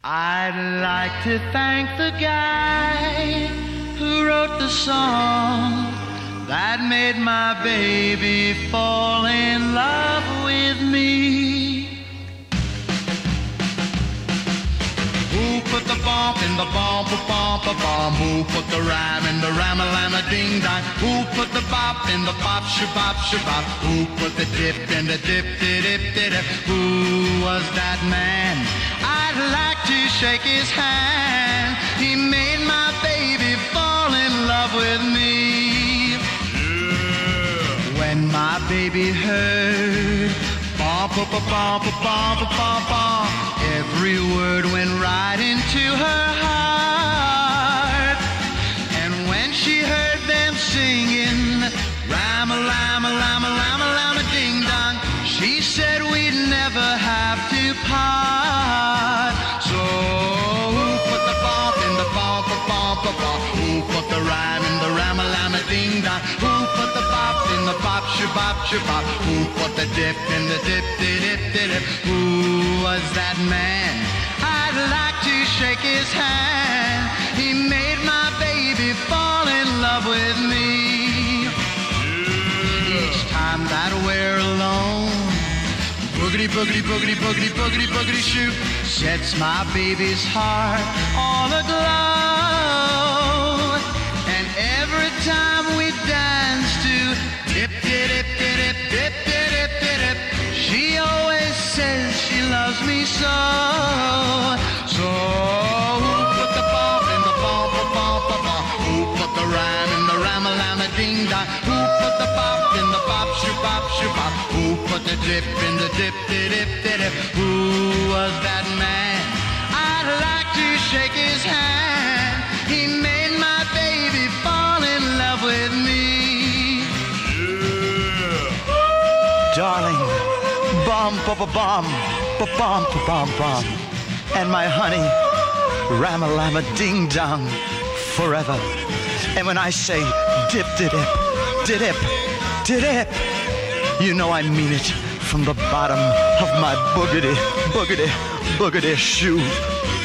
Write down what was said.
I'd like to thank the guy who wrote the song that made my baby fall in love with me. Who put the bump in the bump, bump, bump? Who put the rhyme in the rama-lama ding-dong? Who put the bop in the bop, shabop, shabop? Who put the dip in the dip-de-dip-de-dip? Who was that man? I'd like to shake his hand. He made my baby fall in love with me. Yeah. When my baby heard bump, bump, bump, bump, bump, bump, every word went right into her heart. And when she heard them singing Rama-lama-lama-lama-lama ding-dong, she said we'd never have to part. So who put the bump in the bump, bump, bump? Who put the rhyme in the Rama-lama ding-dong? Who put the bop in the bop, shabop, shabop? Who put the dip in the dip-de-dip-de-dip? Who was that man? I'd like to shake his hand. He made my baby fall in love with me. Yeah. Each time that we're alone, boogity, boogity, boogity, boogity, boogity, boogity shoot sets my baby's heart all aglow. And every time we dance to dip, dip, dip, dip, dip, dip, dip, she always says she loves me so. So who put the bump in the bump, bump, bump? Who put the rhyme in the rama-lama ding-dong? Who put the bop in the bop, shabop, shabop? Who put the dip in the dip-de-dip-de-dip? Who was that man? I'd like to shake his hand. He made my baby fall in love with me. Yeah. Darling, bum, bum, bum, bum, bum, bum, and my honey, rama-lama ding-dong, forever. And when I say dip-de-dip, dip, dip, you know I mean it from the bottom of my boogity, boogity, boogity shoe.